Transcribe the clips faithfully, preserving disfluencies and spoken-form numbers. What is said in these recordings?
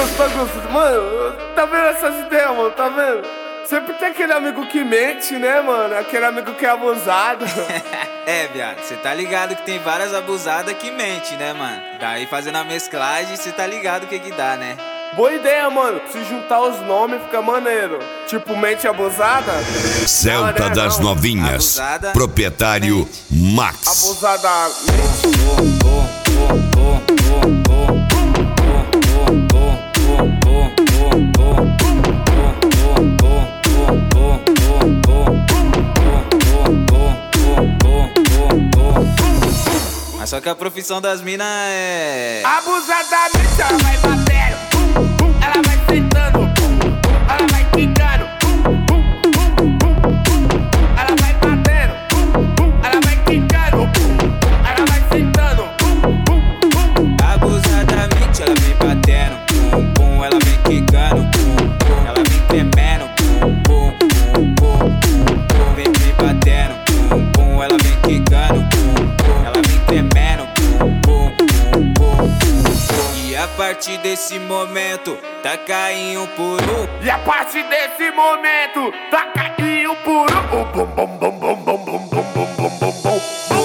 Augusto, Augusto, mano, tá vendo essas ideias, mano, tá vendo? Sempre tem aquele amigo que mente, né, mano? Aquele amigo que é abusado. É, viado, cê tá ligado que tem várias abusadas que mente, né, mano? Daí fazendo a mesclagem, cê tá ligado o que que dá, né? Boa ideia, mano. Se juntar os nomes fica maneiro. Tipo, mente abusada. Celta não, né? das não. Novinhas. Abusada, Proprietário mente. Max. Abusada. Mas só que a profissão das minas é... Abusadamente ela vai batendo, pum, pum, ela vai sentando, pum, pum, ela vai quicando, pum, pum, pum, pum, pum, ela vai batendo, pum, pum, ela vai quicando, pum, pum, ela vai sentando, pum, pum, pum. Abusadamente ela vem batendo, pum, pum, ela vem quicando, pum, pum, ela vem tremendo, pum, pum, pum, pum, pum, pum, vem me batendo, pum, pum, ela vem quicando, pum, pum, ela vem tremendo, pum, pum, pum, pum, pum. E a partir desse momento, tá caindo por um. E a partir desse momento, tá caindo por um. Bum, bum, bum, bum, bum, bum, bum, bum, bum, bum, bum.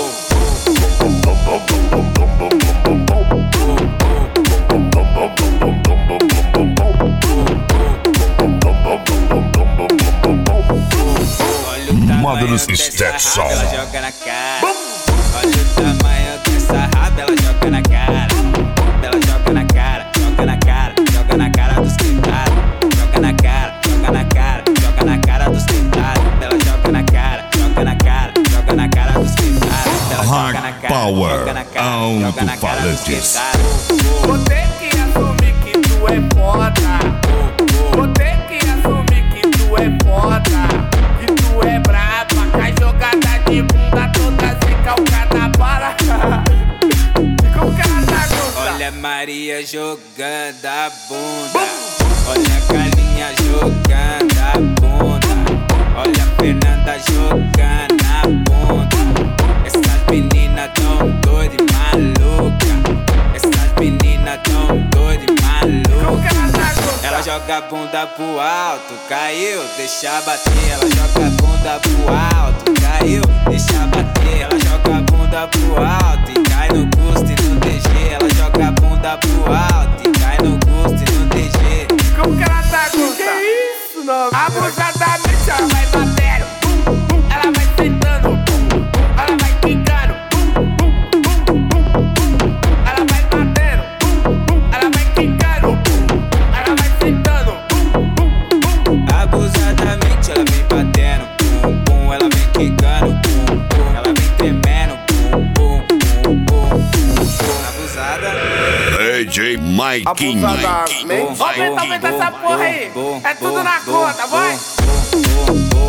Mother's Step Song. Ela joga na cara. Olha o tamanho dessa raba, ela joga na cara. Ela joga na cara, joga na cara, joga na cara dos tentados. Joga na cara, joga na cara, joga na cara dos tentados. Ela joga na cara, joga na cara, joga na cara dos tentados. Ela joga na cara, Power, joga na cara, joga na cara dos alto-falantes. tentados. Vou ter que assumir que tu é foda. Vou ter que assumir que tu é foda. Que tu é braba, com a jogada de bunda toda recalcada para. E como que ela tá, Gusta? Olha a Maria jogando a bunda. Olha a Galinha jogando a bunda. Olha a Fernanda jogando a bunda. Essas meninas tão doidas e maluca. Essas meninas tão doidas e Como que maluca. ela tá, Gusta? Ela joga a bunda pro alto, caiu, deixa bater. Ela joga a bunda pro alto, caiu, deixa bater. Ela joga a bunda pro alto e cai no custo e no D G. Ela joga a bunda pro alto e cai no custo e no D G. Como que ela tá, Gusta? Que isso, não? Abusadamente ela vai batendo, pum, pum, ela vai sentando, pum, pum, ela vai quicando, pum, pum, pum, pum, pum, ela vai batendo, pum, pum, ela vai quicando, pum, pum, ela vai sentando, pum, pum, pum. Abusadamente ela vem batendo, pum, pum, ela vem quicando, pum, pum, ela vem tremendo, pum, pum, pum, pum, pum. Abusada. D J Maikinho. Abusadamente. Aumenta, aumenta essa porra aí. É tudo na conta, vai. Boom, boom, boom.